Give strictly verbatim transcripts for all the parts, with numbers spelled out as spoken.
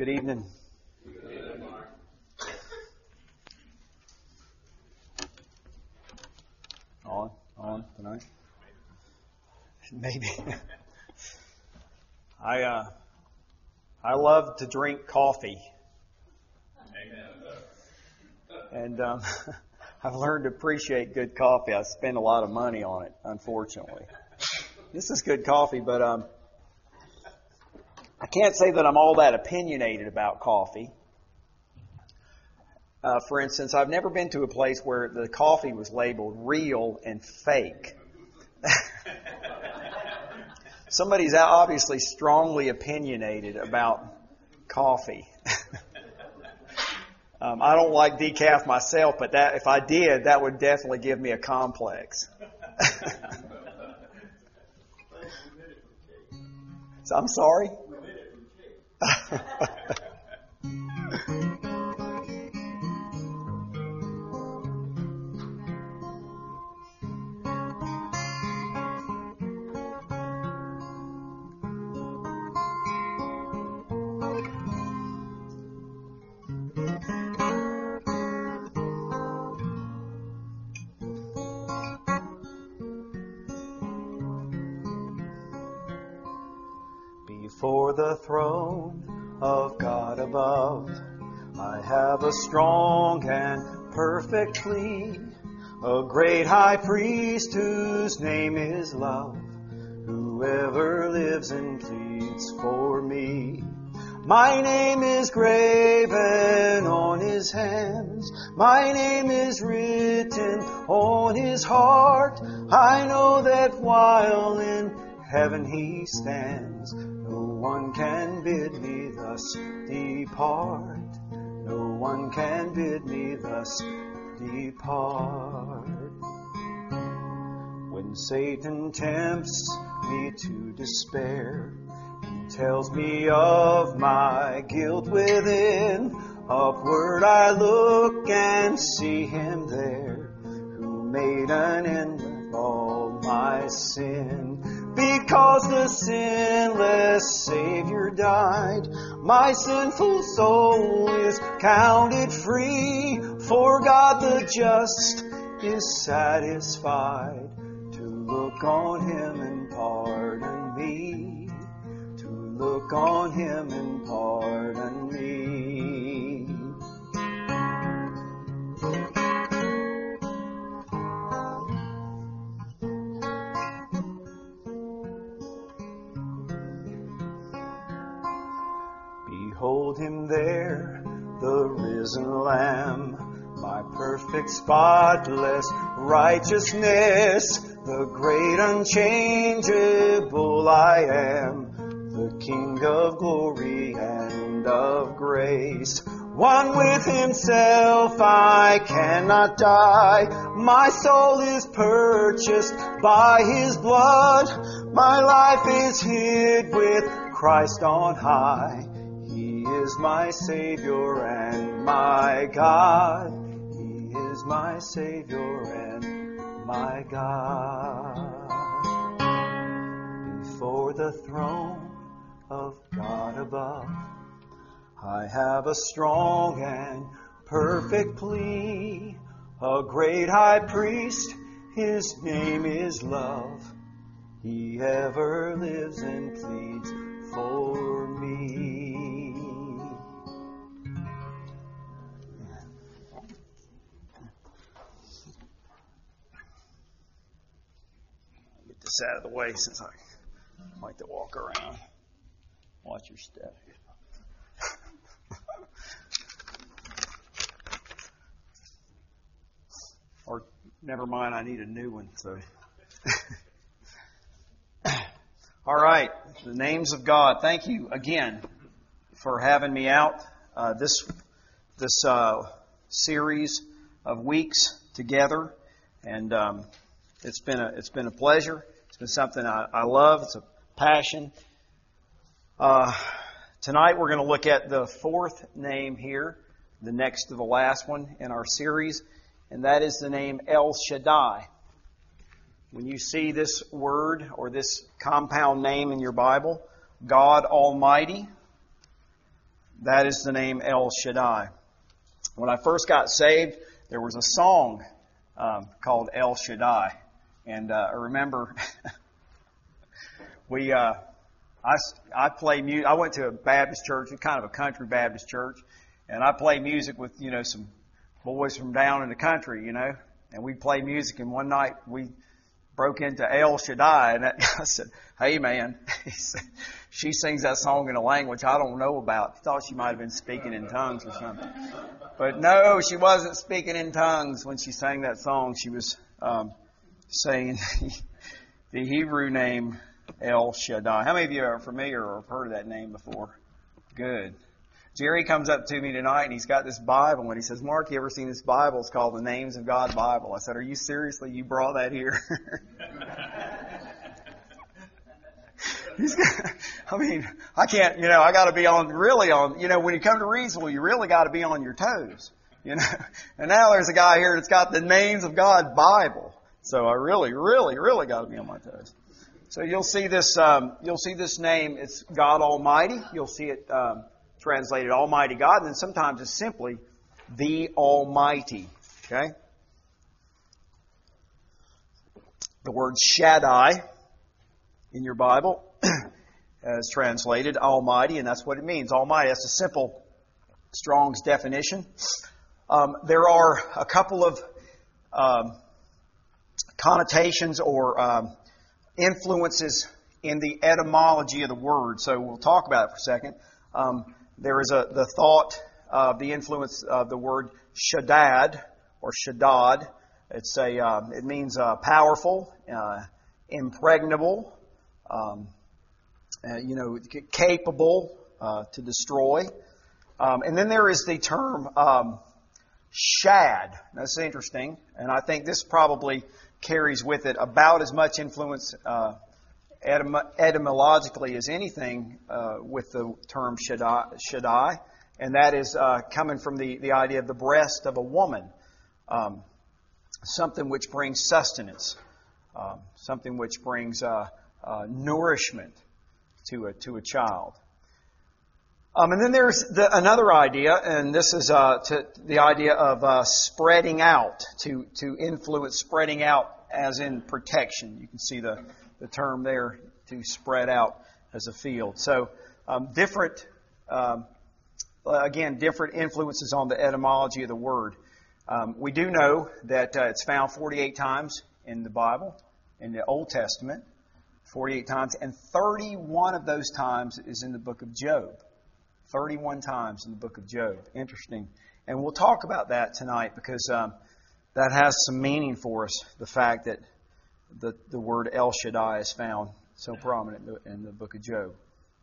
Good evening. Good evening, Mark. On, on tonight? Maybe. I uh, I love to drink coffee. Amen. And um, I've learned to appreciate good coffee. I spend a lot of money on it, unfortunately. This is good coffee, but um, I can't say that I'm all that opinionated about coffee. Uh, for instance, I've never been to a place where the coffee was labeled real and fake. Somebody's obviously strongly opinionated about coffee. um, I don't like decaf myself, but that if I did, that would definitely give me a complex. So, I'm sorry? Before the throne of God above, I have a strong and perfect plea, a great high priest whose name is love, whoever lives and pleads for me. My name is graven on his hands, my name is written on his heart. I know that while in heaven he stands, no one can bid me thus depart. No one can bid me thus depart. When Satan tempts me to despair, he tells me of my guilt within. Upward I look and see him there, who made an end of all my sin. Because the sinless Savior died, my sinful soul is counted free. For God the just is satisfied to look on him and pardon me. To look on him and pardon me. Behold him there, the risen Lamb, my perfect, spotless righteousness, the great unchangeable I am, the King of glory and of grace. One with himself I cannot die, my soul is purchased by his blood, my life is hid with Christ on high. He is my Savior and my God. He is my Savior and my God. Before the throne of God above, I have a strong and perfect plea, a great high priest, his name is love. He ever lives and pleads for me. Get this out of the way since I like to walk around. Watch your step. Or never mind, I need a new one. So, all right, the names of God. Thank you again for having me out uh, this this uh, series of weeks together, and um, it's been a it's been a pleasure. It's been something I, I love. It's a passion. Uh, tonight we're going to look at the fourth name here, the next to the last one in our series, and that is the name El Shaddai. When you see this word or this compound name in your Bible, God Almighty, that is the name El Shaddai. When I first got saved, there was a song um, called El Shaddai. And uh, I remember we, uh, I, I play music. I went to a Baptist church, kind of a country Baptist church, and I play music with, you know, some boys from down in the country, you know, and we'd play music. And one night we broke into El Shaddai, and that, I said, "Hey, man," he said, "she sings that song in a language I don't know about." I thought she might have been speaking in tongues or something. But no, she wasn't speaking in tongues when she sang that song. She was um, saying the Hebrew name El Shaddai. How many of you are familiar or have heard of that name before? Good. Jerry comes up to me tonight and he's got this Bible and he says, "Mark, you ever seen this Bible? It's called the Names of God Bible." I said, "Are you seriously? You brought that here?" He's got, I mean, I can't, you know, I got to be on, really on, you know, when you come to Reidsville, you really got to be on your toes, you know. And now there's a guy here that's got the Names of God Bible. So I really, really, really got to be on my toes. So you'll see this, um, you'll see this name. It's God Almighty. You'll see it um, translated Almighty God. And then sometimes it's simply the Almighty. Okay. The word Shaddai in your Bible is translated Almighty, and that's what it means. Almighty. That's a simple Strong's definition. Um, there are a couple of um, connotations or um, influences in the etymology of the word. So we'll talk about it for a second. Um, there is a the thought of the influence of the word Shaddad or Shaddad. It's a uh, it means uh, powerful, uh, impregnable, um, uh, you know, capable uh, to destroy. Um, and then there is the term um, Shad. That's interesting, and I think this probably carries with it about as much influence uh, etym- etymologically as anything uh, with the term Shaddai, Shaddai, and that is uh, coming from the, the idea of the breast of a woman, um, something which brings sustenance, uh, something which brings uh, uh, nourishment to a to a child. Um, and then there's the, another idea, and this is uh, to, the idea of uh, spreading out, to, to influence spreading out as in protection. You can see the, the term there, to spread out as a field. So um, different, um, again, different influences on the etymology of the word. Um, we do know that uh, it's found forty-eight times in the Bible, in the Old Testament, forty-eight times, and thirty-one of those times is in the book of Job. thirty-one times in the book of Job. Interesting. And we'll talk about that tonight because um, that has some meaning for us, the fact that the, the word El Shaddai is found so prominent in the, in the book of Job.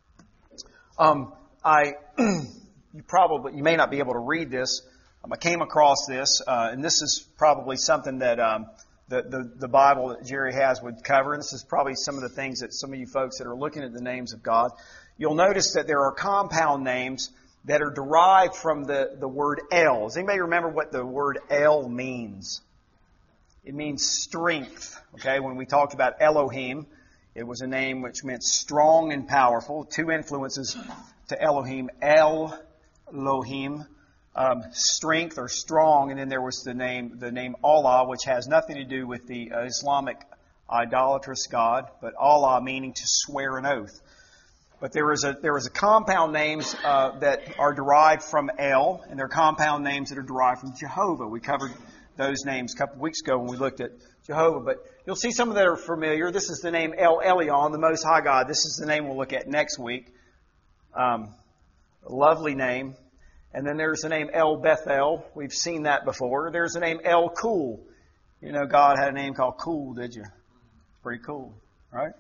Um, I, you probably, you may not be able to read this. Um, I came across this, uh, and this is probably something that um, the, the, the Bible that Jerry has would cover. And this is probably some of the things that some of you folks that are looking at the names of God, you'll notice that there are compound names that are derived from the, the word El. Does anybody remember what the word El means? It means strength. Okay, when we talked about Elohim, it was a name which meant strong and powerful. Two influences to Elohim. El Elohim, um, strength or strong, and then there was the name the name Allah, which has nothing to do with the uh, Islamic idolatrous God, but Allah meaning to swear an oath. But there is a there is a compound names uh, that are derived from El, and there are compound names that are derived from Jehovah. We covered those names a couple of weeks ago when we looked at Jehovah. But you'll see some that are familiar. This is the name El Elyon, the Most High God. This is the name we'll look at next week. Um, a lovely name. And then there's the name El Bethel. We've seen that before. There's the name El Kul. You know, God had a name called Kul, did you? Pretty cool, right?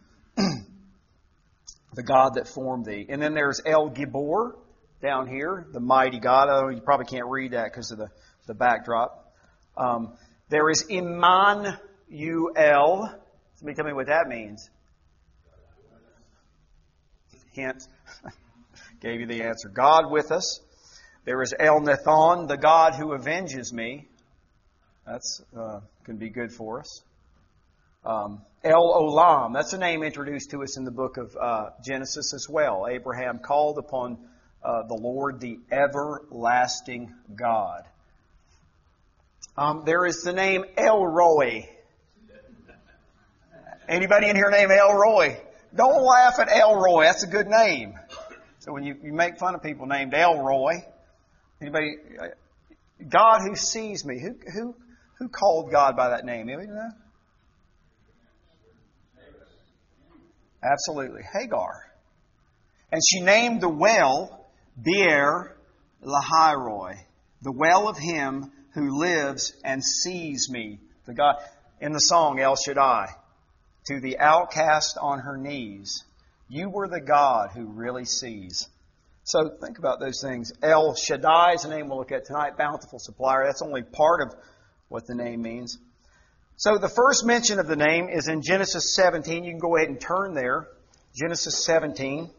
The God that formed thee. And then there's El Gibor down here, the mighty God. Oh, you probably can't read that because of the, the backdrop. Um, there is Immanuel. Somebody tell me what that means. Hint. Gave you the answer. God with us. There is El Nathan, the God who avenges me. That's uh, can be good for us. Um, El Olam, that's a name introduced to us in the book of uh, Genesis as well. Abraham called upon uh, the Lord, the everlasting God. Um, there is the name El Roi. Anybody in here named El Roi? Don't laugh at El Roi. That's a good name. So when you, you make fun of people named El Roi, anybody, God who sees me, who who who called God by that name? Anybody know? Absolutely, Hagar. And she named the well Beer Lahairoi, the well of him who lives and sees me. The God in the song El Shaddai, to the outcast on her knees, you were the God who really sees. So think about those things. El Shaddai is the name we'll look at tonight. Bountiful supplier. That's only part of what the name means. So the first mention of the name is in Genesis seventeen. You can go ahead and turn there. Genesis seventeen.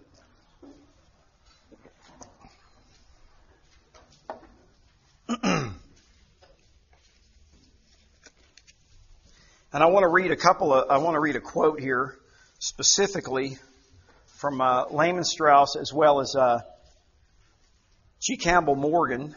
And I want to read a couple of, I want to read a quote here specifically from uh, Lehman Strauss as well as uh, G. Campbell Morgan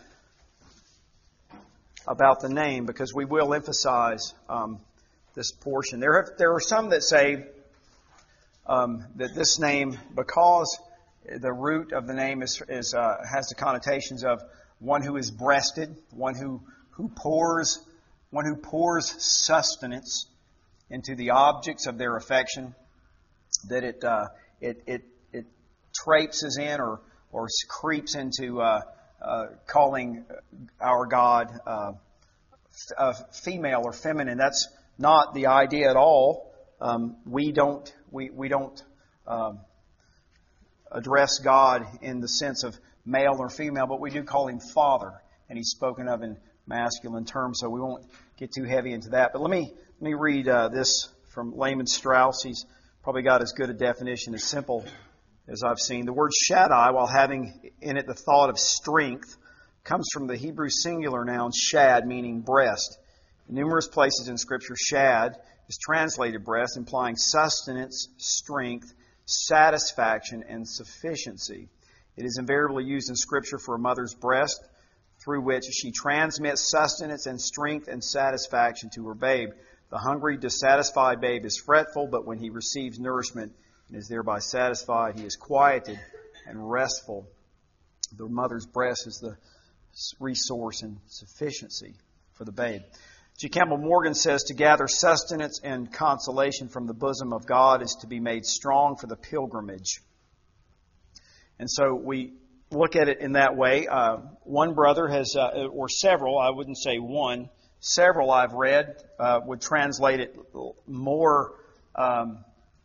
about the name, because we will emphasize um, this portion. There have, there are some that say um, that this name, because the root of the name is, is uh, has the connotations of one who is breasted, one who who pours, one who pours sustenance into the objects of their affection, that it uh, it it it traipses in or or creeps into uh, uh, calling our God uh, uh, female or feminine. That's not the idea at all. Um, we don't we we don't um, address God in the sense of male or female, but we do call him Father, and he's spoken of in masculine terms, so we won't get too heavy into that. But let me let me read uh, this from Lehman Strauss. He's probably got as good a definition as simple as I've seen. The word Shaddai, while having in it the thought of strength, comes from the Hebrew singular noun shad, meaning breast. In numerous places in Scripture, shad is translated breast, implying sustenance, strength, satisfaction, and sufficiency. It is invariably used in Scripture for a mother's breast, through which she transmits sustenance and strength and satisfaction to her babe. The hungry, dissatisfied babe is fretful, but when he receives nourishment and is thereby satisfied, he is quieted and restful. The mother's breast is the resource and sufficiency for the babe. G. Campbell Morgan says, to gather sustenance and consolation from the bosom of God is to be made strong for the pilgrimage. And so we look at it in that way. Uh, one brother has, uh, or several, I wouldn't say one, several I've read uh, would translate it more um,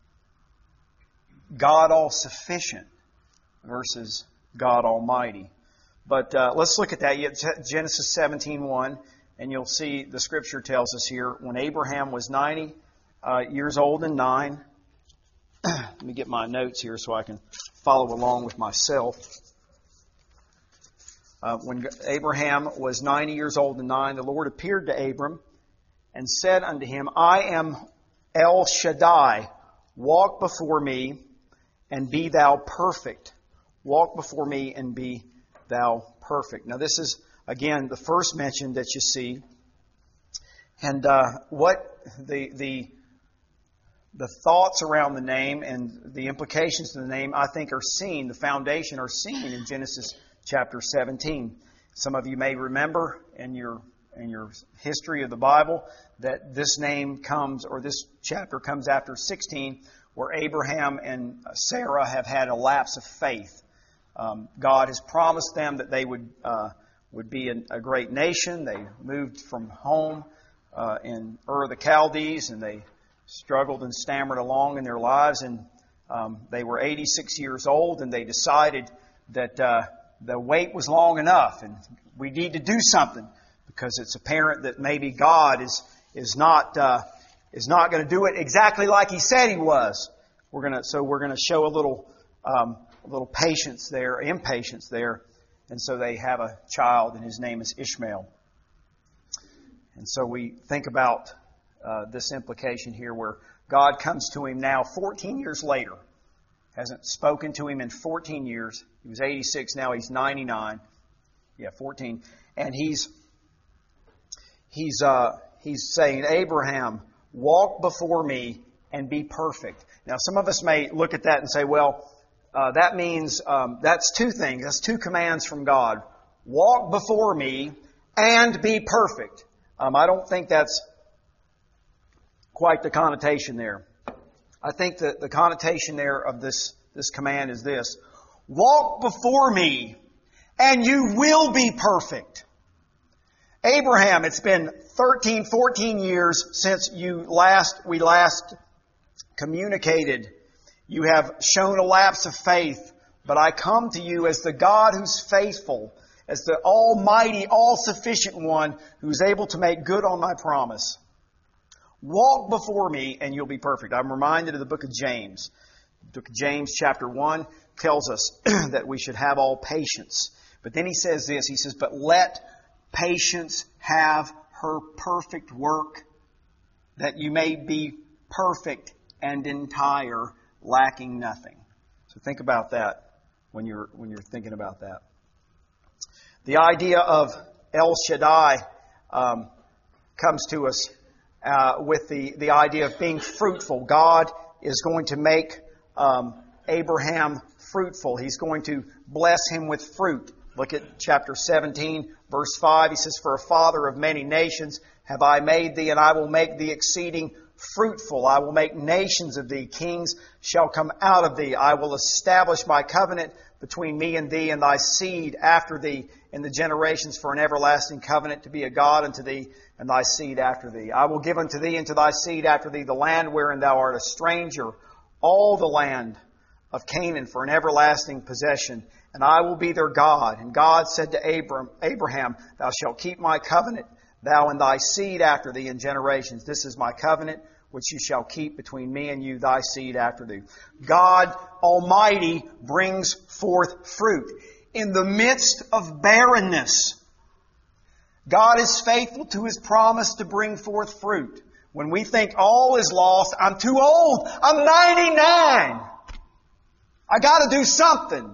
God all-sufficient versus God Almighty. But uh, let's look at that. Genesis seventeen one, and you'll see the Scripture tells us here, when Abraham was ninety uh, years old and nine. Let me get my notes here so I can follow along with myself. Uh, when Abraham was ninety years old and nine, the Lord appeared to Abram and said unto him, I am El Shaddai. Walk before me and be thou perfect. Walk before me and be thou perfect. Now this is, again, the first mention that you see. And uh, what the the the thoughts around the name and the implications of the name, I think, are seen, the foundation are seen in Genesis chapter seventeen. Some of you may remember in your in your history of the Bible that this name comes, or this chapter comes after sixteen, where Abraham and Sarah have had a lapse of faith. Um, God has promised them that they would uh, would be a, a great nation. They moved from home uh, in Ur of the Chaldees, and they struggled and stammered along in their lives. And um, they were eighty-six years old, and they decided that uh, the wait was long enough, and we need to do something, because it's apparent that maybe God is is not uh, is not going to do it exactly like He said He was. We're gonna so we're going to show a little um, a little patience there, impatience there, and so they have a child, and his name is Ishmael. And so we think about uh, this implication here, where God comes to him now, fourteen years later, Hasn't spoken to him in fourteen years. He was eighty-six, now he's ninety-nine. Yeah, fourteen. And he's he's uh, he's saying, Abraham, walk before me and be perfect. Now, some of us may look at that and say, well, uh, that means um, that's two things. That's two commands from God. Walk before me and be perfect. Um, I don't think that's quite the connotation there. I think that the connotation there of this, this command is this. Walk before me and you will be perfect. Abraham, it's been thirteen, fourteen years since you last, we last communicated. You have shown a lapse of faith, but I come to you as the God who's faithful, as the almighty, all-sufficient one who's able to make good on my promise. Walk before me and you'll be perfect. I'm reminded of the book of James. The book of James chapter one tells us that we should have all patience. But then he says this, he says, but let patience have her perfect work, that you may be perfect and entire, lacking nothing. So think about that when you're when you're thinking about that. The idea of El Shaddai um, comes to us uh, with the, the idea of being fruitful. God is going to make um, Abraham fruitful. He's going to bless him with fruit. Look at chapter seventeen, verse five. He says, for a father of many nations have I made thee, and I will make thee exceeding fruitful. I will make nations of thee. Kings shall come out of thee. I will establish my covenant between me and thee and thy seed after thee in the generations for an everlasting covenant, to be a God unto thee and thy seed after thee. I will give unto thee and to thy seed after thee the land wherein thou art a stranger, all the land of Canaan for an everlasting possession, and I will be their God. And God said to Abram, Abraham, thou shalt keep my covenant, thou and thy seed after thee in generations. This is my covenant which you shall keep between me and you, thy seed after thee. God Almighty brings forth fruit. In the midst of barrenness, God is faithful to His promise to bring forth fruit. When we think all is lost, I'm too old, I'm ninety-nine, I got to do something.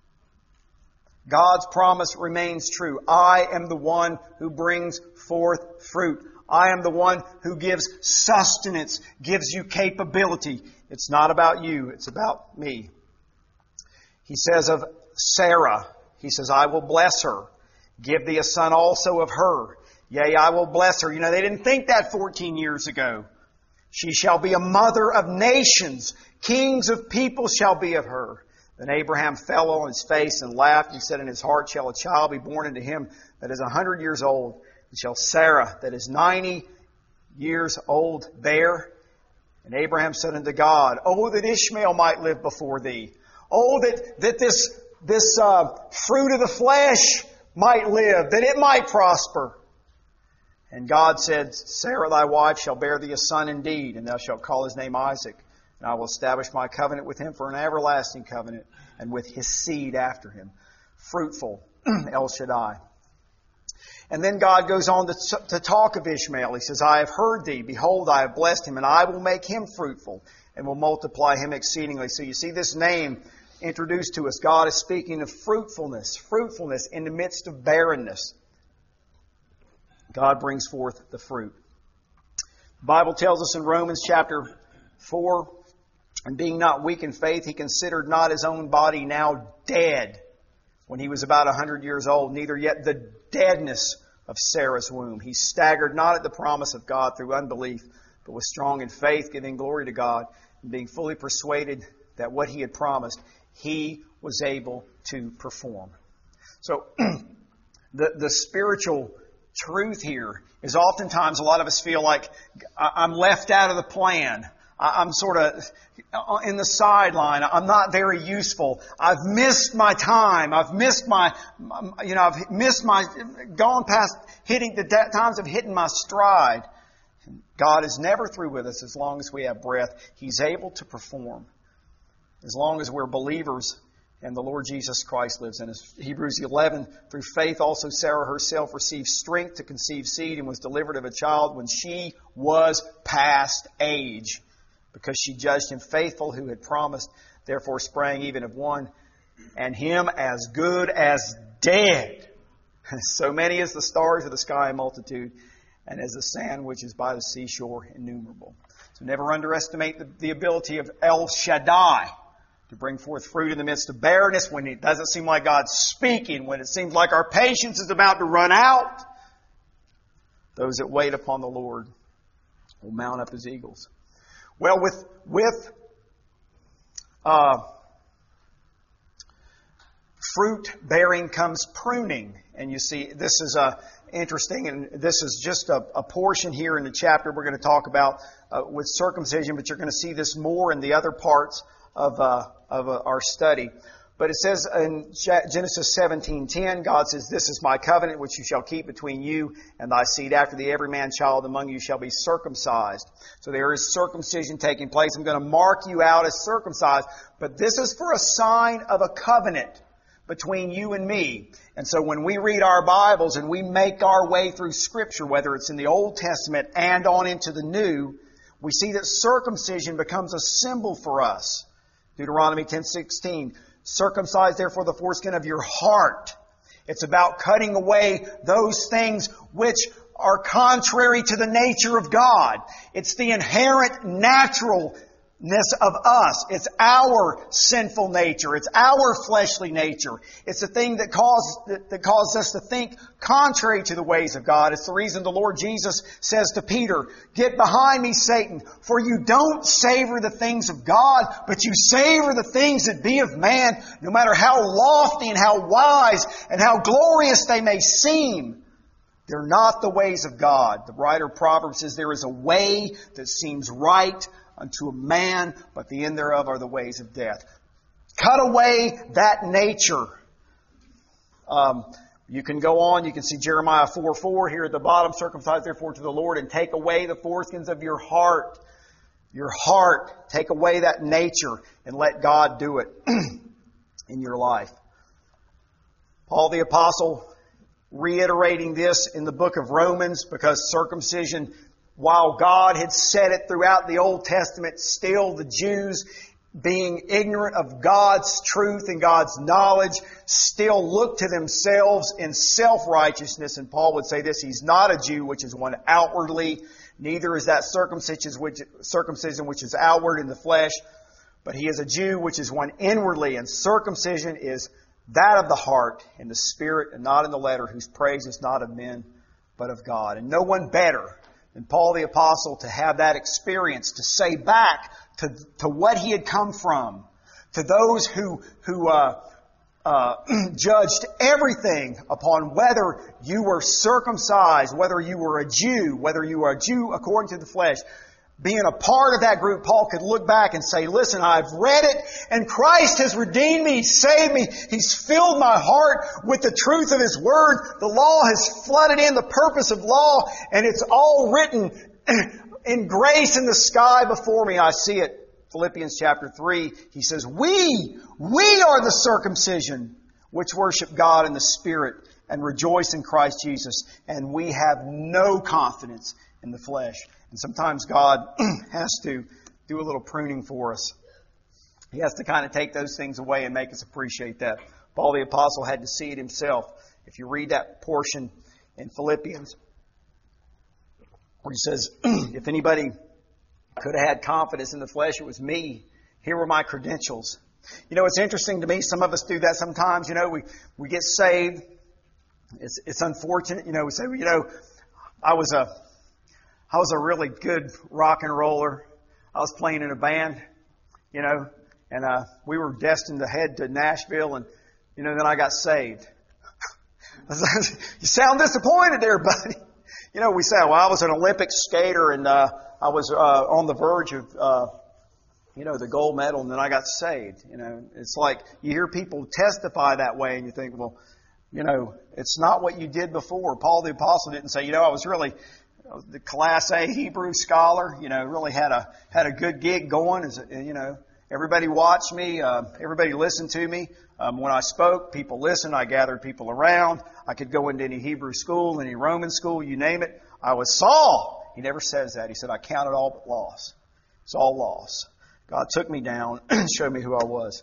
God's promise remains true. I am the one who brings forth fruit. I am the one who gives sustenance, gives you capability. It's not about you, it's about me. He says of Sarah, He says, I will bless her. Give thee a son also of her. Yea, I will bless her. You know, they didn't think that fourteen years ago. She shall be a mother of nations. Kings of people shall be of her. Then Abraham fell on his face and laughed. He said, in his heart shall a child be born unto him that is a hundred years old. And shall Sarah, that is ninety years old, bear? And Abraham said unto God, oh, that Ishmael might live before thee. Oh, that, that this, this uh, fruit of the flesh might live, that it might prosper. And God said, Sarah thy wife shall bear thee a son indeed, and thou shalt call his name Isaac. And I will establish my covenant with him for an everlasting covenant, and with his seed after him. Fruitful, El Shaddai. And then God goes on to, to talk of Ishmael. He says, I have heard thee. Behold, I have blessed him, and I will make him fruitful, and will multiply him exceedingly. So you see this name introduced to us. God is speaking of fruitfulness, fruitfulness in the midst of barrenness. God brings forth the fruit. The Bible tells us in Romans chapter four, and being not weak in faith, he considered not his own body now dead when he was about a hundred years old, neither yet the deadness of Sarah's womb. He staggered not at the promise of God through unbelief, but was strong in faith, giving glory to God, and being fully persuaded that what he had promised, he was able to perform. So, the, the spiritual truth here is oftentimes a lot of us feel like I'm left out of the plan. I'm sort of in the sideline. I'm not very useful. I've missed my time. I've missed my, you know, I've missed my, gone past hitting the times of hitting my stride. God is never through with us as long as we have breath. He's able to perform as long as we're believers and the Lord Jesus Christ lives in us. Hebrews eleven, through faith also Sarah herself received strength to conceive seed and was delivered of a child when she was past age, because she judged him faithful who had promised. therefore sprang even of one, and him as good as dead. So many as the stars of the sky, a multitude, and as the sand which is by the seashore, innumerable. So never underestimate the, the ability of El Shaddai to bring forth fruit in the midst of barrenness, when it doesn't seem like God's speaking, when it seems like our patience is about to run out. Those that wait upon the Lord will mount up as eagles. Well, with with uh, fruit bearing comes pruning, and you see this is a interesting, and this is just a, a portion here in the chapter we're going to talk about uh, with circumcision, but you're going to see this more in the other parts of uh, of uh, our study. But it says in Genesis seventeen ten, God says, "This is my covenant which you shall keep between you and thy seed after thee. Every man child among you shall be circumcised." So there is circumcision taking place. I'm going to mark you out as circumcised. But this is for a sign of a covenant between you and me. And so when we read our Bibles and we make our way through Scripture, whether it's in the Old Testament and on into the New, we see that circumcision becomes a symbol for us. Deuteronomy ten sixteen. "Circumcise therefore the foreskin of your heart." It's about cutting away those things which are contrary to the nature of God. It's the inherent naturalness of us. It's our sinful nature. It's our fleshly nature. It's the thing that causes, that, that causes us to think contrary to the ways of God. It's the reason the Lord Jesus says to Peter, "Get behind me, Satan, for you don't savor the things of God, but you savor the things that be of man, no matter how lofty and how wise and how glorious they may seem. They're not the ways of God." The writer of Proverbs says, "There is a way that seems right unto a man, but the end thereof are the ways of death." Cut away that nature. Um, you can go on. You can see Jeremiah four four here at the bottom. "Circumcise therefore to the Lord, and take away the foreskins of your heart." Your heart. Take away that nature and let God do it in your life. Paul the Apostle reiterating this in the book of Romans, because circumcision, while God had said it throughout the Old Testament, still the Jews, being ignorant of God's truth and God's knowledge, still looked to themselves in self-righteousness. And Paul would say this, "He's not a Jew, which is one outwardly, neither is that circumcision which, circumcision which is outward in the flesh, but he is a Jew, which is one inwardly. And circumcision is that of the heart, in the spirit, and not in the letter, whose praise is not of men, but of God." And no one better than Paul the Apostle to have that experience, to say back to, to what he had come from, to those who, who uh, uh, judged everything upon whether you were circumcised, whether you were a Jew, whether you were a Jew according to the flesh. Being a part of that group, Paul could look back and say, "Listen, I've read it, and Christ has redeemed me, He's saved me, He's filled my heart with the truth of His Word. The law has flooded in the purpose of law, and it's all written in grace in the sky before me. I see it." Philippians chapter three, he says, We, we are the circumcision which worship God in the Spirit and rejoice in Christ Jesus, and we have no confidence in the flesh. And sometimes God has to do a little pruning for us. He has to kind of take those things away and make us appreciate that. Paul the Apostle had to see it himself. If you read that portion in Philippians, where he says, "If anybody could have had confidence in the flesh, it was me. Here were my credentials." You know, it's interesting to me. Some of us do that sometimes. You know, we, we get saved. It's, it's unfortunate. You know, we say, well, you know, I was a... I was a really good rock and roller. I was playing in a band, you know, and uh, we were destined to head to Nashville, and, you know, then I got saved. You sound disappointed there, buddy. You know, we say, well, I was an Olympic skater, and uh, I was uh, on the verge of, uh, you know, the gold medal, and then I got saved. You know, it's like you hear people testify that way, and you think, well, you know, it's not what you did before. Paul the Apostle didn't say, you know, I was really the Class A Hebrew scholar, you know, really had a had a good gig going. As a, you know, everybody watched me, uh, everybody listened to me. Um, when I spoke, people listened. I gathered people around. I could go into any Hebrew school, any Roman school, you name it. I was Saul. He never says that. He said, "I count it all but loss." It's all loss. God took me down and showed me who I was.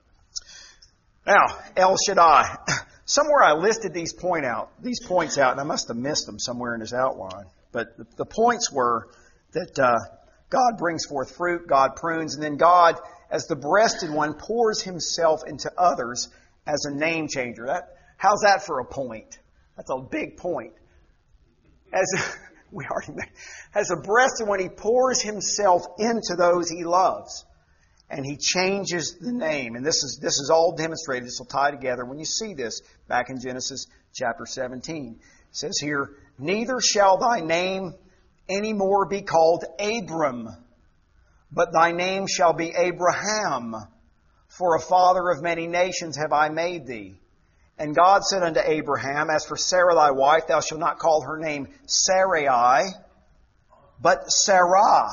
Now, El Shaddai. Somewhere I listed these point out, these points out, and I must have missed them somewhere in his outline. But the, the points were that uh, God brings forth fruit, God prunes, and then God, as the breasted one, pours himself into others as a name changer. That, how's that for a point? That's a big point. As we already made, as a breasted one, he pours himself into those he loves. And he changes the name. And this is this is all demonstrated. This will tie together when you see this back in Genesis chapter seventeen. It says here, neither shall thy name any more be called Abram, but thy name shall be Abraham, for a father of many nations have I made thee. And God said unto Abraham, as for Sarah thy wife, thou shalt not call her name Sarai, but Sarah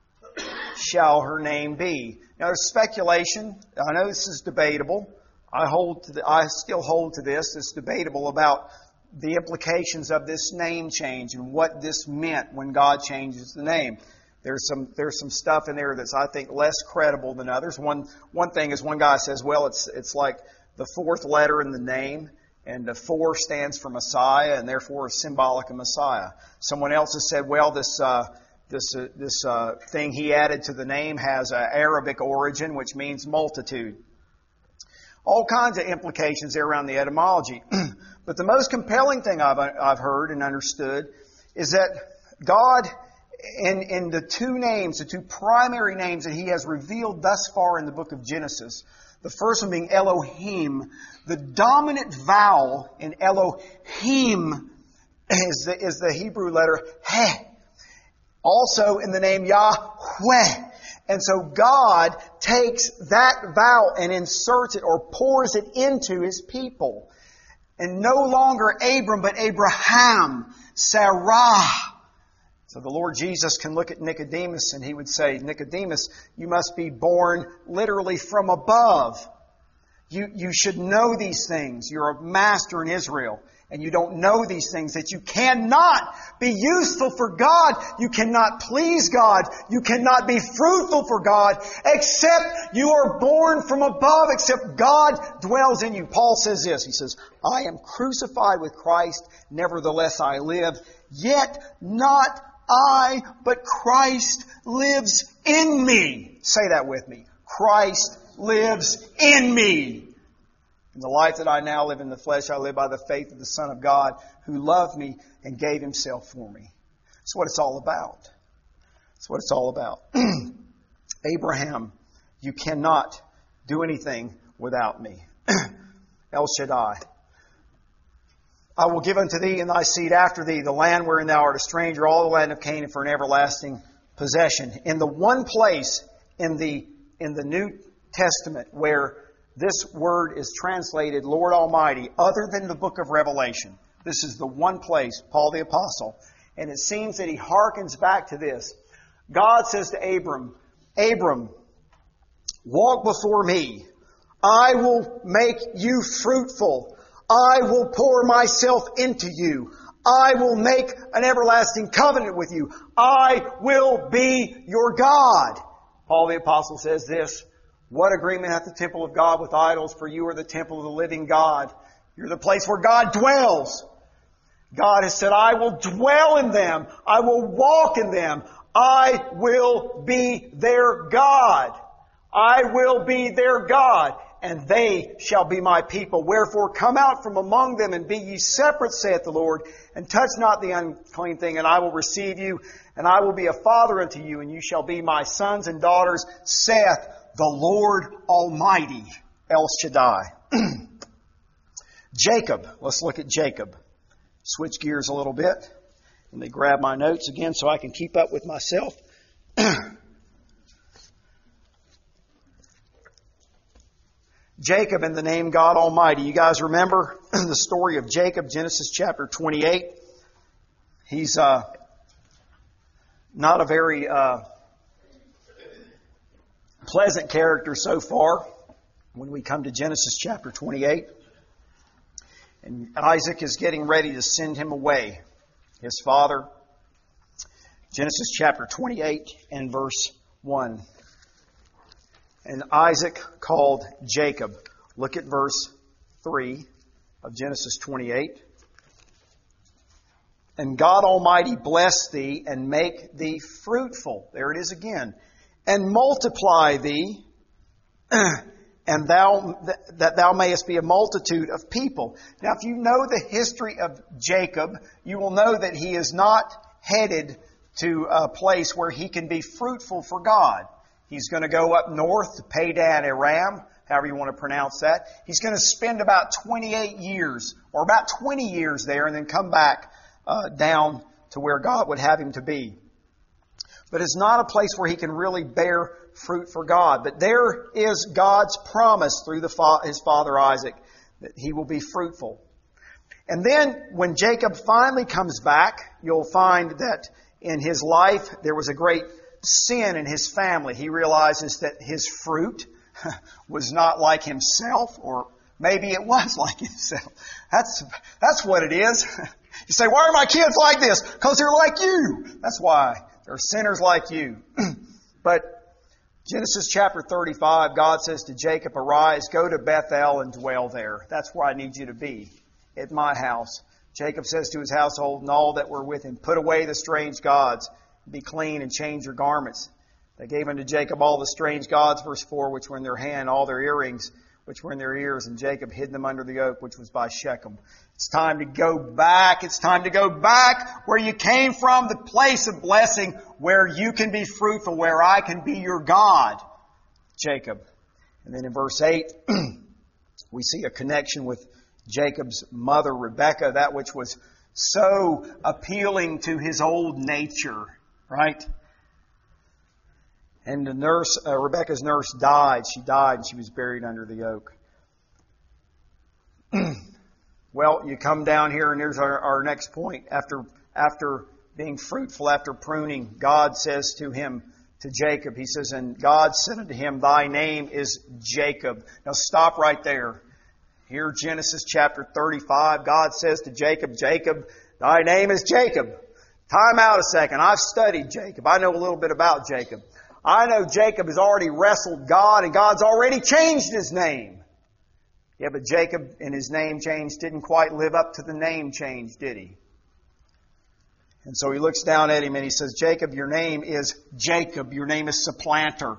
shall her name be. Now, there's speculation. I know this is debatable. I hold to the, I still hold to this. It's debatable about the implications of this name change and what this meant when God changes the name. There's some there's some stuff in there that's, I think, less credible than others. One one thing is one guy says, well, it's it's like the fourth letter in the name, and the four stands for Messiah, and therefore is symbolic of Messiah. Someone else has said, well, this. Uh, This uh, this uh, thing he added to the name has an Arabic origin, which means multitude. All kinds of implications there around the etymology. But the most compelling thing I've I've heard and understood is that God, in in the two names, the two primary names that He has revealed thus far in the book of Genesis, the first one being Elohim, the dominant vowel in Elohim is the is the Hebrew letter Heh. Also in the name Yahweh. And so God takes that vowel and inserts it or pours it into His people. And no longer Abram, but Abraham, Sarah. So the Lord Jesus can look at Nicodemus and He would say, Nicodemus, you must be born literally from above. You, you should know these things. You're a master in Israel. And you don't know these things, that you cannot be useful for God. You cannot please God. You cannot be fruitful for God except you are born from above, except God dwells in you. Paul says this. He says, I am crucified with Christ, nevertheless I live. Yet not I, but Christ lives in me. Say that with me. Christ lives in me. In the life that I now live in the flesh, I live by the faith of the Son of God who loved me and gave Himself for me. That's what it's all about. That's what it's all about. Abraham, you cannot do anything without me. El Shaddai. I will give unto thee and thy seed after thee the land wherein thou art a stranger, all the land of Canaan for an everlasting possession. In the one place in the in the New Testament where this word is translated Lord Almighty, other than the book of Revelation. This is the one place, Paul the Apostle. And it seems that he hearkens back to this. God says to Abram, Abram, walk before me. I will make you fruitful. I will pour myself into you. I will make an everlasting covenant with you. I will be your God. Paul the Apostle says this. What agreement hath the temple of God with idols? For you are the temple of the living God. You're the place where God dwells. God has said, I will dwell in them. I will walk in them. I will be their God. I will be their God, and they shall be my people. Wherefore come out from among them and be ye separate, saith the Lord, and touch not the unclean thing, and I will receive you, and I will be a father unto you, and you shall be my sons and daughters, saith the Lord Almighty, El Shaddai. Jacob. Let's look at Jacob. Switch gears a little bit. Let me grab my notes again so I can keep up with myself. Jacob in the name God Almighty. You guys remember the story of Jacob, Genesis chapter twenty-eight. He's uh, not a very uh, pleasant character so far when we come to Genesis chapter twenty-eight. And Isaac is getting ready to send him away, his father. Genesis chapter twenty-eight and verse one. and Isaac called Jacob. Look at verse three of Genesis twenty-eight. And God Almighty bless thee and make thee fruitful. There it is again. And multiply thee, and thou that thou mayest be a multitude of people. Now, if you know the history of Jacob, you will know that he is not headed to a place where he can be fruitful for God. He's going to go up north to Padan Aram, however you want to pronounce that. He's going to spend about twenty-eight years, or about twenty years there, and then come back uh, down to where God would have him to be. But it's not a place where he can really bear fruit for God. But there is God's promise through the fa- his father Isaac that he will be fruitful. And then when Jacob finally comes back, you'll find that in his life there was a great sin in his family. He realizes that his fruit was not like himself, or maybe it was like himself. That's, that's what it is. You say, why are my kids like this? Because they're like you. That's why. They're sinners like you. But Genesis chapter thirty-five, God says to Jacob, arise, go to Bethel and dwell there. That's where I need you to be, at my house. Jacob says to his household and all that were with him, put away the strange gods, be clean and change your garments. They gave unto Jacob all the strange gods, verse four, which were in their hand, all their earrings, which were in their ears, and Jacob hid them under the oak, which was by Shechem. It's time to go back. It's time to go back where you came from, the place of blessing, where you can be fruitful, where I can be your God, Jacob. And then in verse eight, we see a connection with Jacob's mother, Rebekah, that which was so appealing to his old nature, right? And the nurse, uh, Rebekah's nurse died. She died and she was buried under the oak. Well, you come down here and here's our, our next point. After, after being fruitful, after pruning, God says to him, to Jacob, He says, and God said unto him, thy name is Jacob. Now stop right there. Here, Genesis chapter thirty-five, God says to Jacob, Jacob, thy name is Jacob. Time out a second. I've studied Jacob. I know a little bit about Jacob. I know Jacob has already wrestled God and God's already changed his name. Yeah, but Jacob in his name change didn't quite live up to the name change, did he? And so he looks down at him and he says, Jacob, your name is Jacob. Your name is supplanter.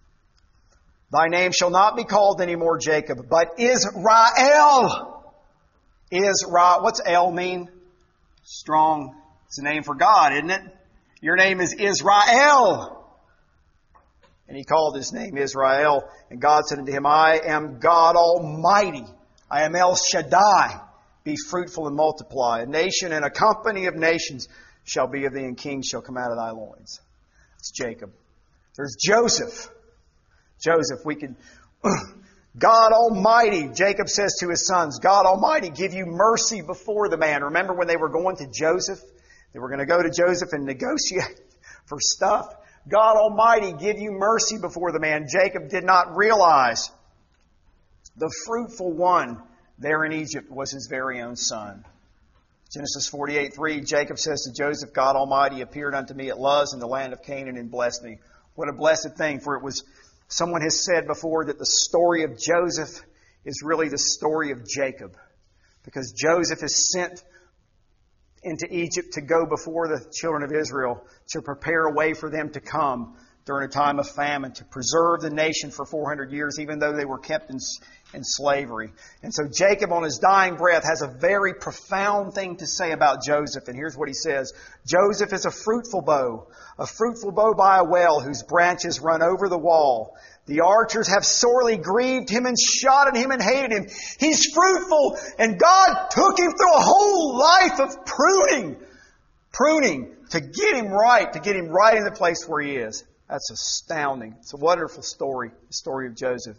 Thy name shall not be called anymore Jacob, but Israel. Israel. What's El mean? Strong. It's a name for God, isn't it? Your name is Israel. And he called his name Israel. And God said unto him, I am God Almighty. I am El Shaddai. Be fruitful and multiply. A nation and a company of nations shall be of thee, and kings shall come out of thy loins. That's Jacob. There's Joseph. Joseph, we could... God Almighty, Jacob says to his sons, God Almighty, give you mercy before the man. Remember when they were going to Joseph? They were going to go to Joseph and negotiate for stuff. God Almighty, give you mercy before the man. Jacob did not realize the fruitful one there in Egypt was his very own son. Genesis forty-eight three, Jacob says to Joseph, God Almighty appeared unto me at Luz in the land of Canaan and blessed me. What a blessed thing, for it was, someone has said before that the story of Joseph is really the story of Jacob. Because Joseph is sent into Egypt to go before the children of Israel to prepare a way for them to come during a time of famine, to preserve the nation for four hundred years, even though they were kept in, in slavery. And so Jacob, on his dying breath, has a very profound thing to say about Joseph. And here's what he says. Joseph is a fruitful bow, a fruitful bow by a well whose branches run over the wall. The archers have sorely grieved him and shot at him and hated him. He's fruitful, and God took him through a whole life of pruning. Pruning to get him right, to get him right in the place where he is. That's astounding. It's a wonderful story, the story of Joseph.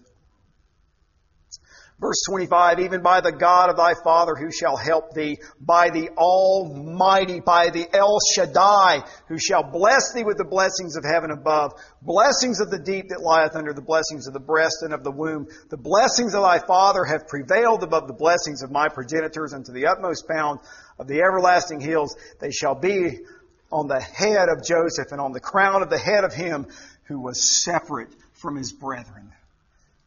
Verse twenty-five, even by the God of thy father who shall help thee, by the Almighty, by the El Shaddai, who shall bless thee with the blessings of heaven above, blessings of the deep that lieth under, the blessings of the breast and of the womb. The blessings of thy father have prevailed above the blessings of my progenitors unto the utmost bound of the everlasting hills. They shall be on the head of Joseph and on the crown of the head of him who was separate from his brethren.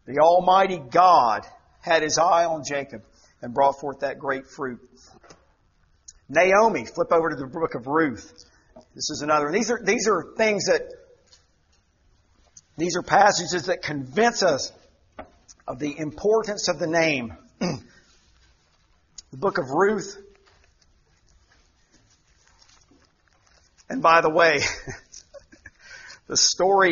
The Almighty God had His eye on Jacob and brought forth that great fruit. Naomi, flip over to the book of Ruth. This is another. These are, these are things that, these are passages that convince us of the importance of the name. The book of Ruth. And by the way, the story,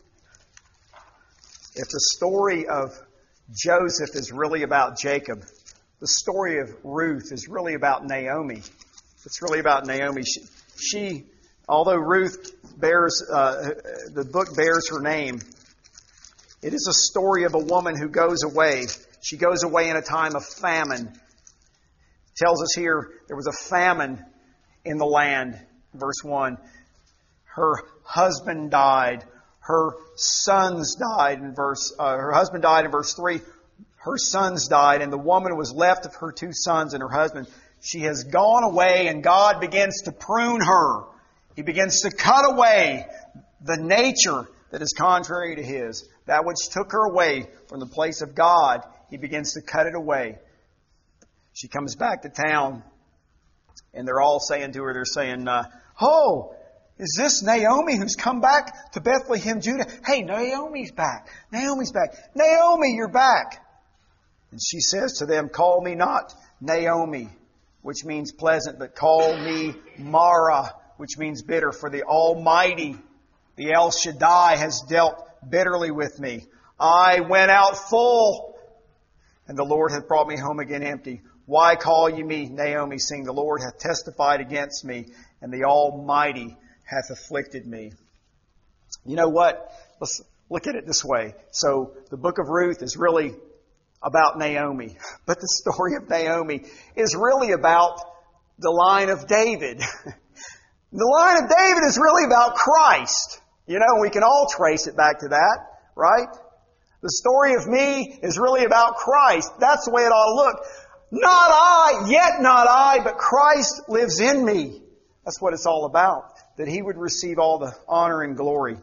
if the story of Joseph is really about Jacob, the story of Ruth is really about Naomi. It's really about Naomi. She, she although Ruth bears, uh, the book bears her name, it is a story of a woman who goes away. She goes away in a time of famine. It tells us here there was a famine in the land. Verse one. Her husband died. Her sons died in verse, uh, her husband died in verse three. Her sons died, and the woman was left of her two sons and her husband. She has gone away, and God begins to prune her. He begins to cut away the nature that is contrary to His. That which took her away from the place of God, He begins to cut it away. She comes back to town, and they're all saying to her, they're saying, uh, oh, is this Naomi who's come back to Bethlehem, Judah? Hey, Naomi's back. Naomi's back. Naomi, you're back. And she says to them, call me not Naomi, which means pleasant, but call me Mara, which means bitter. For the Almighty, the El Shaddai, has dealt bitterly with me. I went out full, and the Lord hath brought me home again empty. Why call ye me Naomi, seeing the Lord hath testified against me, and the Almighty hath afflicted me? You know what? Let's look at it this way. So the book of Ruth is really about Naomi, but the story of Naomi is really about the line of David. The line of David is really about Christ. You know, we can all trace it back to that, right? The story of me is really about Christ. That's the way it ought to look. Not I, yet not I, but Christ lives in me. That's what it's all about. That He would receive all the honor and glory.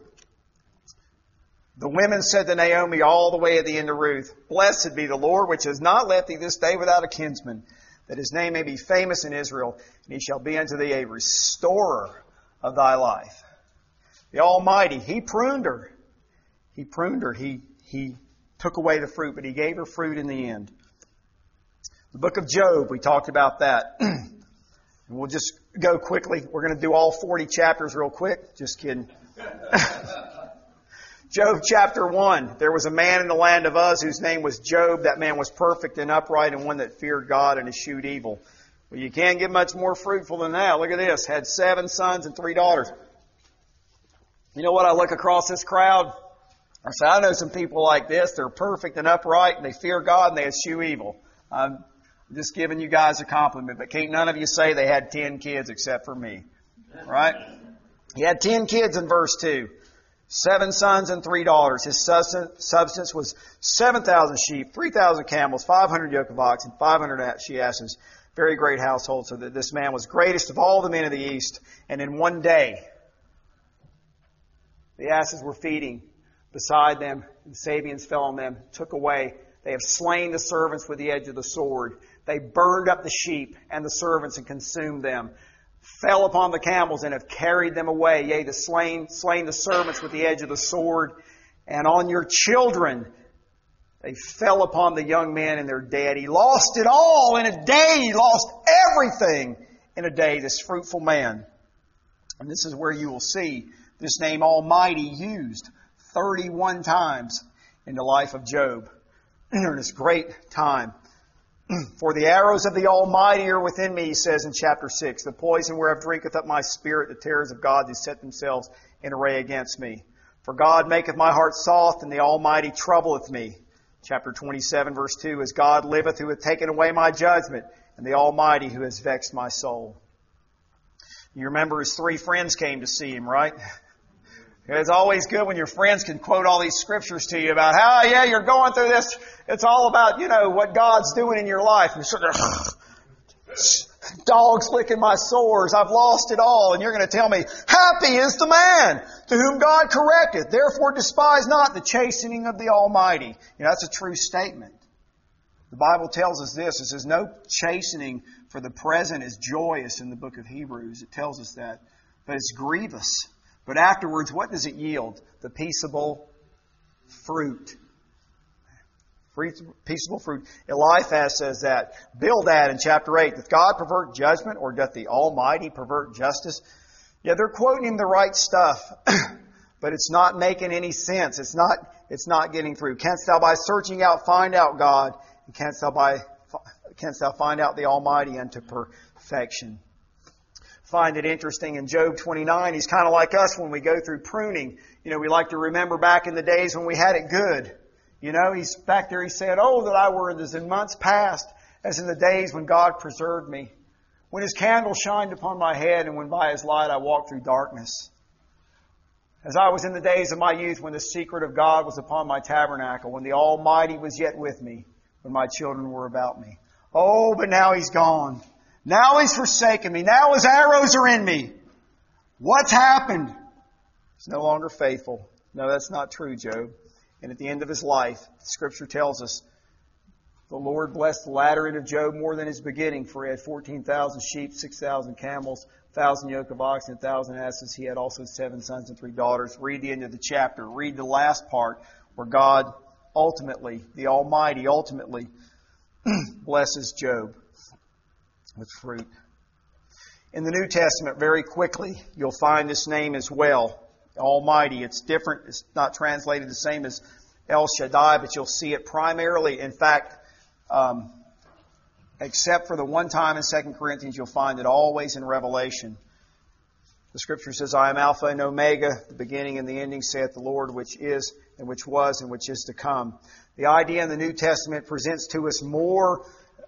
The women said to Naomi all the way at the end of Ruth, blessed be the Lord, which has not left thee this day without a kinsman, that His name may be famous in Israel, and He shall be unto thee a restorer of thy life. The Almighty, He pruned her. He pruned her. He, he took away the fruit, but He gave her fruit in the end. The book of Job, we talked about that. And we'll just go quickly. We're going to do all forty chapters real quick. Just kidding. Job chapter one. There was a man in the land of Uz whose name was Job. That man was perfect and upright and one that feared God and eschewed evil. Well, you can't get much more fruitful than that. Look at this. Had seven sons and three daughters. You know what? I look across this crowd. I say, I know some people like this. They're perfect and upright and they fear God and they eschew evil. I'm just giving you guys a compliment, but can't none of you say they had ten kids except for me. Right? He had ten kids in verse two. Seven sons and three daughters. His substance was seven thousand sheep, three thousand camels, five hundred yoke of oxen, five hundred she-asses. Very great household, so that this man was greatest of all the men of the east. And in one day, the asses were feeding beside them. The Sabians fell on them, took away. They have slain the servants with the edge of the sword. They burned up the sheep and the servants and consumed them. Fell upon the camels and have carried them away. Yea, the slain, slain the servants with the edge of the sword. And on your children, they fell upon the young men and they're dead. He lost it all in a day. He lost everything in a day, this fruitful man. And this is where you will see this name Almighty used thirty-one times in the life of Job during this great time. For the arrows of the Almighty are within me, he says in chapter six. The poison whereof drinketh up my spirit, the terrors of God do set themselves in array against me. For God maketh my heart soft, and the Almighty troubleth me. Chapter twenty-seven, verse two, As God liveth, who hath taken away my judgment, and the Almighty who has vexed my soul. You remember his three friends came to see him, right? It's always good when your friends can quote all these scriptures to you about how, yeah, you're going through this. It's all about, you know, what God's doing in your life. And sort of, Dogs licking my sores. I've lost it all. And you're going to tell me, happy is the man to whom God correcteth. Therefore despise not the chastening of the Almighty. You know, that's a true statement. The Bible tells us this. It says, no chastening for the present is joyous in the book of Hebrews. It tells us that. But it's grievous. But afterwards, what does it yield? The peaceable fruit. Peaceable fruit. Eliphaz says that. Bildad in chapter eight. Doth God pervert judgment, or doth the Almighty pervert justice? Yeah, they're quoting him the right stuff. But it's not making any sense. It's not, it's not getting through. Canst thou by searching out find out God? And canst thou by, canst thou find out the Almighty unto perfection? Find it interesting in Job twenty-nine. He's kind of like us when we go through pruning. You know, we like to remember back in the days when we had it good. You know, he's back there, he said, oh, that I were as in months past, as in the days when God preserved me, when His candle shined upon my head, and when by His light I walked through darkness. As I was in the days of my youth, when the secret of God was upon my tabernacle, when the Almighty was yet with me, when my children were about me. Oh, but now He's gone. Now He's forsaken me. Now His arrows are in me. What's happened? He's no longer faithful. No, that's not true, Job. And at the end of his life, Scripture tells us, the Lord blessed the latter end of Job more than his beginning, for he had fourteen thousand sheep, six thousand camels, one thousand yoke of oxen, one thousand asses. He had also seven sons and three daughters. Read the end of the chapter. Read the last part where God ultimately, the Almighty ultimately, blesses Job with fruit. In the New Testament, very quickly, you'll find this name as well. Almighty. It's different. It's not translated the same as El Shaddai, but you'll see it primarily. In fact, um, except for the one time in Second Corinthians, you'll find it always in Revelation. The Scripture says, I am Alpha and Omega, the beginning and the ending, saith the Lord, which is and which was and which is to come. The idea in the New Testament presents to us more,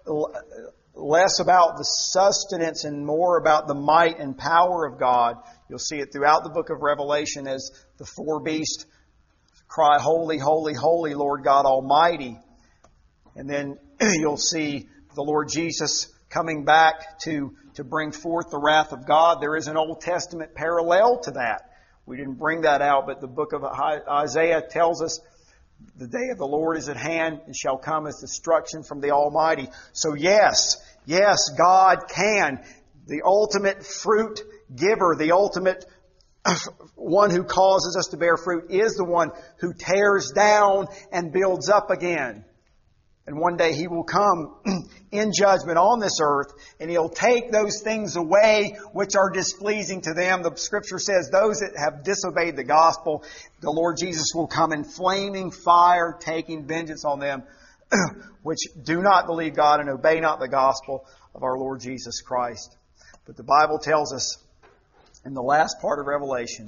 less about the sustenance and more about the might and power of God. You'll see it throughout the book of Revelation as the four beasts cry, holy, holy, holy, Lord God Almighty. And then you'll see the Lord Jesus coming back to, to bring forth the wrath of God. There is an Old Testament parallel to that. We didn't bring that out, but the book of Isaiah tells us the day of the Lord is at hand and shall come as destruction from the Almighty. So yes, yes, God can. The ultimate fruit giver, the ultimate one who causes us to bear fruit, is the one who tears down and builds up again. And one day He will come in judgment on this earth, and He'll take those things away which are displeasing to them. The Scripture says those that have disobeyed the gospel, the Lord Jesus will come in flaming fire, taking vengeance on them which do not believe God and obey not the gospel of our Lord Jesus Christ. But the Bible tells us in the last part of Revelation,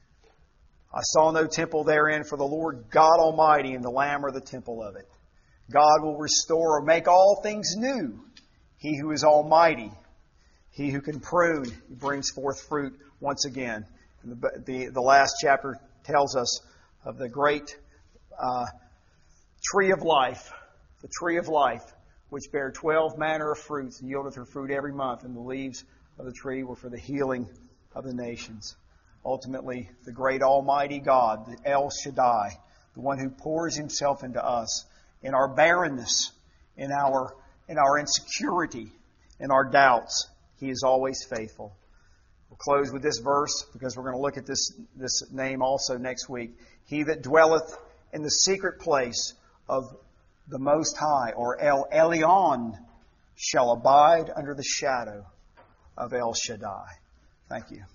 I saw no temple therein, for the Lord God Almighty and the Lamb are the temple of it. God will restore or make all things new. He who is almighty, He who can prune, He brings forth fruit once again. And the, the, the last chapter tells us of the great uh, tree of life, the tree of life, which bare twelve manner of fruits and yieldeth her fruit every month, and the leaves of the tree were for the healing of the nations. Ultimately, the great Almighty God, the El Shaddai, the one who pours Himself into us in our barrenness, in our in our insecurity, in our doubts. He is always faithful. We'll close with this verse because we're going to look at this, this name also next week. He that dwelleth in the secret place of the Most High, or El Elyon, shall abide under the shadow of El Shaddai. Thank you.